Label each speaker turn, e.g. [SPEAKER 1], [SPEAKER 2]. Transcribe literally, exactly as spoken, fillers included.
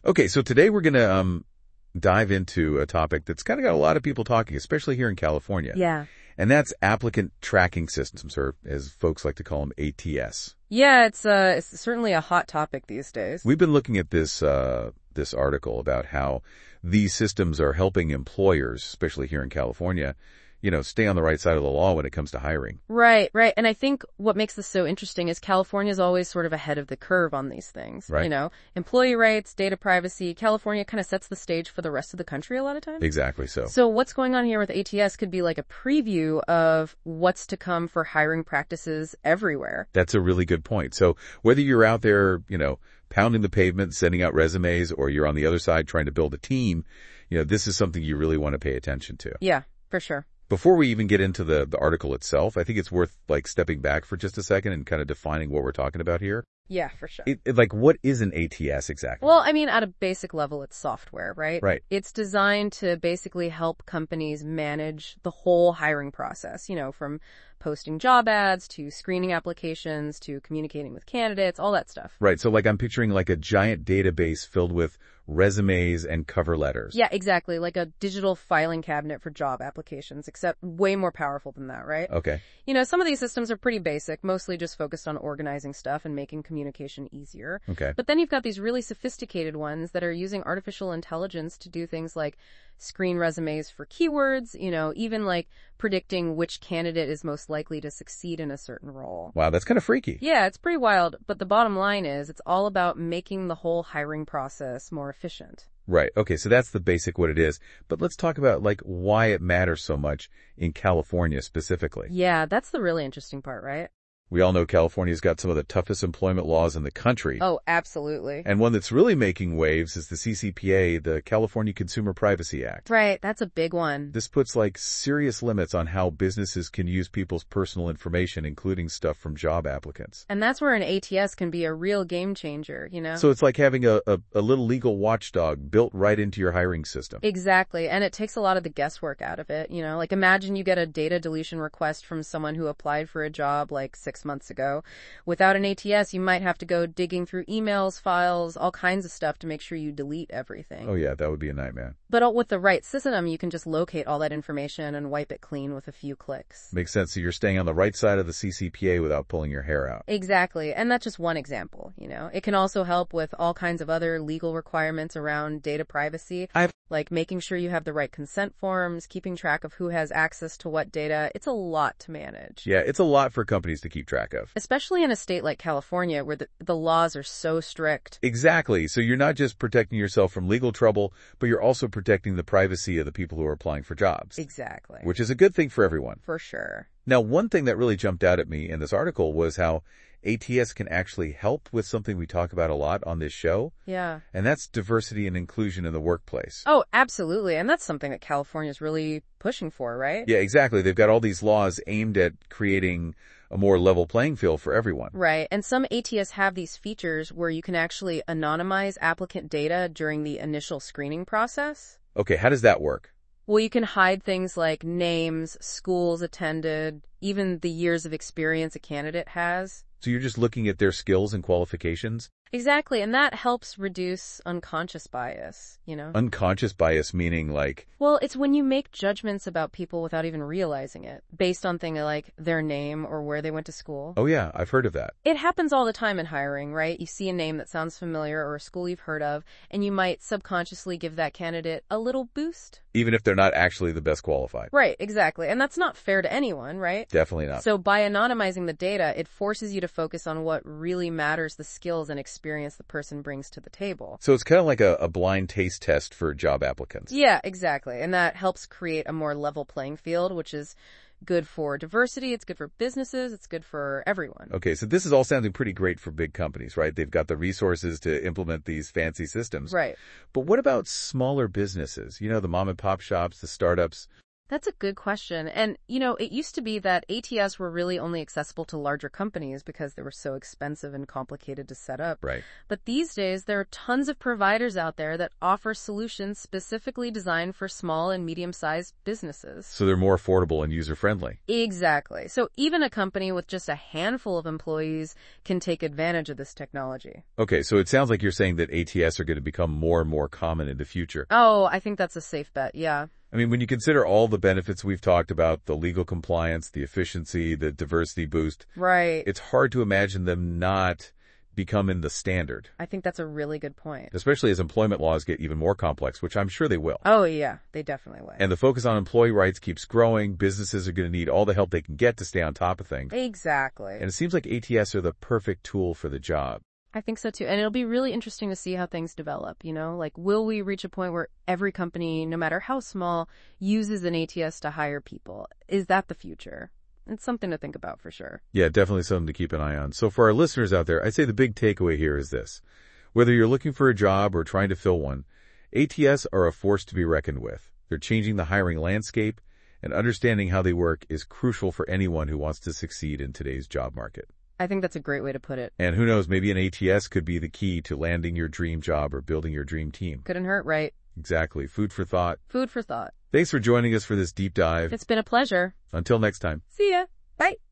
[SPEAKER 1] Okay, so today we're going to um, dive into a topic that's kind of got a lot of people talking, especially here in California.
[SPEAKER 2] Yeah.
[SPEAKER 1] And that's applicant tracking systems, or as folks like to call them, A T S.
[SPEAKER 2] Yeah, it's uh, it's certainly a hot topic these days.
[SPEAKER 1] We've been looking at this uh, this article about how these systems are helping employers, especially here in California, you know, stay on the right side of the law when it comes to hiring.
[SPEAKER 2] Right, right. And I think what makes this so interesting is California is always sort of ahead of the curve on these things.
[SPEAKER 1] Right.
[SPEAKER 2] You know, employee rights, data privacy. California kind of sets the stage for the rest of the country a lot of times.
[SPEAKER 1] Exactly so.
[SPEAKER 2] So what's going on here with A T S could be like a preview of what's to come for hiring practices everywhere.
[SPEAKER 1] That's a really good point. So whether you're out there, you know, pounding the pavement, sending out resumes, or you're on the other side trying to build a team, you know, this is something you really want to pay attention to.
[SPEAKER 2] Yeah, for sure.
[SPEAKER 1] Before we even get into the, the article itself, I think it's worth like stepping back for just a second and kind of defining what we're talking about here.
[SPEAKER 2] Yeah, for sure.
[SPEAKER 1] It, it, like, what is an A T S exactly?
[SPEAKER 2] Well, I mean, at a basic level, it's software, right?
[SPEAKER 1] Right.
[SPEAKER 2] It's designed to basically help companies manage the whole hiring process, you know, from posting job ads to screening applications to communicating with candidates, all that stuff.
[SPEAKER 1] Right. So like I'm picturing like a giant database filled with resumes and cover letters.
[SPEAKER 2] Yeah, exactly. Like a digital filing cabinet for job applications, except way more powerful than that, right?
[SPEAKER 1] Okay.
[SPEAKER 2] You know, some of these systems are pretty basic, mostly just focused on organizing stuff and making communication easier.
[SPEAKER 1] Okay.
[SPEAKER 2] But then you've got these really sophisticated ones that are using artificial intelligence to do things like screen resumes for keywords, you know, even like predicting which candidate is most likely to succeed in a certain role.
[SPEAKER 1] Wow, that's kind of freaky.
[SPEAKER 2] Yeah, it's pretty wild. But the bottom line is it's all about making the whole hiring process more efficient.
[SPEAKER 1] Right. Okay. So that's the basic what it is. But let's talk about like why it matters so much in California specifically.
[SPEAKER 2] Yeah, that's the really interesting part, right?
[SPEAKER 1] We all know California's got some of the toughest employment laws in the country.
[SPEAKER 2] Oh, absolutely.
[SPEAKER 1] And one that's really making waves is the C C P A, the California Consumer Privacy Act.
[SPEAKER 2] Right, that's a big one.
[SPEAKER 1] This puts like serious limits on how businesses can use people's personal information, including stuff from job applicants.
[SPEAKER 2] And that's where an A T S can be a real game changer, you know?
[SPEAKER 1] So it's like having a, a, a little legal watchdog built right into your hiring system.
[SPEAKER 2] Exactly. And it takes a lot of the guesswork out of it, you know? Like imagine you get a data deletion request from someone who applied for a job like six months ago. Without an A T S, you might have to go digging through emails, files, all kinds of stuff to make sure you delete everything.
[SPEAKER 1] Oh yeah, that would be a nightmare.
[SPEAKER 2] But with the right system, you can just locate all that information and wipe it clean with a few clicks.
[SPEAKER 1] Makes sense. So you're staying on the right side of the C C P A without pulling your hair out.
[SPEAKER 2] Exactly. And that's just one example, you know. It can also help with all kinds of other legal requirements around data privacy.
[SPEAKER 1] I've
[SPEAKER 2] Like making sure you have the right consent forms, keeping track of who has access to what data. It's a lot to manage.
[SPEAKER 1] Yeah, it's a lot for companies to keep track of.
[SPEAKER 2] Especially in a state like California where the, the laws are so strict.
[SPEAKER 1] Exactly. So you're not just protecting yourself from legal trouble, but you're also protecting the privacy of the people who are applying for jobs.
[SPEAKER 2] Exactly.
[SPEAKER 1] Which is a good thing for everyone.
[SPEAKER 2] For sure.
[SPEAKER 1] Now, one thing that really jumped out at me in this article was how A T S can actually help with something we talk about a lot on this show.
[SPEAKER 2] Yeah.
[SPEAKER 1] And that's diversity and inclusion in the workplace.
[SPEAKER 2] Oh, absolutely. And that's something that California is really pushing for, right?
[SPEAKER 1] Yeah, exactly. They've got all these laws aimed at creating a more level playing field for everyone.
[SPEAKER 2] Right. And some A T S have these features where you can actually anonymize applicant data during the initial screening process.
[SPEAKER 1] Okay, how does that work?
[SPEAKER 2] Well, you can hide things like names, schools attended, even the years of experience a candidate has.
[SPEAKER 1] So you're just looking at their skills and qualifications?
[SPEAKER 2] Exactly, and that helps reduce unconscious bias, you know?
[SPEAKER 1] Unconscious bias meaning like...
[SPEAKER 2] Well, it's when you make judgments about people without even realizing it, based on things like their name or where they went to school.
[SPEAKER 1] Oh yeah, I've heard of that.
[SPEAKER 2] It happens all the time in hiring, right? You see a name that sounds familiar or a school you've heard of, and you might subconsciously give that candidate a little boost.
[SPEAKER 1] Even if they're not actually the best qualified.
[SPEAKER 2] Right, exactly. And that's not fair to anyone, right?
[SPEAKER 1] Definitely not.
[SPEAKER 2] So by anonymizing the data, it forces you to focus on what really matters, the skills and experience the person brings to the table.
[SPEAKER 1] So it's kind of like a, a blind taste test for job applicants.
[SPEAKER 2] Yeah, exactly. And that helps create a more level playing field, which is good for diversity, it's good for businesses, it's good for everyone.
[SPEAKER 1] Okay, so this is all sounding pretty great for big companies, right? They've got the resources to implement these fancy systems.
[SPEAKER 2] Right.
[SPEAKER 1] But what about smaller businesses? You know, the mom and pop shops, the startups.
[SPEAKER 2] That's a good question. And, you know, it used to be that A T S were really only accessible to larger companies because they were so expensive and complicated to set up.
[SPEAKER 1] Right.
[SPEAKER 2] But these days, there are tons of providers out there that offer solutions specifically designed for small and medium-sized businesses.
[SPEAKER 1] So they're more affordable and user-friendly.
[SPEAKER 2] Exactly. So even a company with just a handful of employees can take advantage of this technology.
[SPEAKER 1] Okay, so it sounds like you're saying that A T S are going to become more and more common in the future.
[SPEAKER 2] Oh, I think that's a safe bet, yeah.
[SPEAKER 1] I mean, when you consider all the benefits we've talked about, the legal compliance, the efficiency, the diversity boost,
[SPEAKER 2] Right.
[SPEAKER 1] it's hard to imagine them not becoming the standard,
[SPEAKER 2] I think that's a really good point.
[SPEAKER 1] especially as employment laws get even more complex, which I'm sure they will.
[SPEAKER 2] Oh, yeah, they definitely will.
[SPEAKER 1] And the focus on employee rights keeps growing. Businesses are going to need all the help they can get to stay on top of things.
[SPEAKER 2] Exactly.
[SPEAKER 1] And it seems like A T S are the perfect tool for the job.
[SPEAKER 2] I think so too. And it'll be really interesting to see how things develop, you know? Like, will we reach a point where every company, no matter how small, uses an A T S to hire people? Is that the future? It's something to think about for sure.
[SPEAKER 1] Yeah, definitely something to keep an eye on. So for our listeners out there, I'd say the big takeaway here is this. Whether you're looking for a job or trying to fill one, A T S are a force to be reckoned with. They're changing the hiring landscape, and understanding how they work is crucial for anyone who wants to succeed in today's job market.
[SPEAKER 2] I think that's a great way to put it.
[SPEAKER 1] And who knows, maybe an A T S could be the key to landing your dream job or building your dream team.
[SPEAKER 2] Couldn't hurt, right?
[SPEAKER 1] Exactly. Food for thought.
[SPEAKER 2] Food for thought.
[SPEAKER 1] Thanks for joining us for this deep dive.
[SPEAKER 2] It's been a pleasure.
[SPEAKER 1] Until next time.
[SPEAKER 2] See ya. Bye.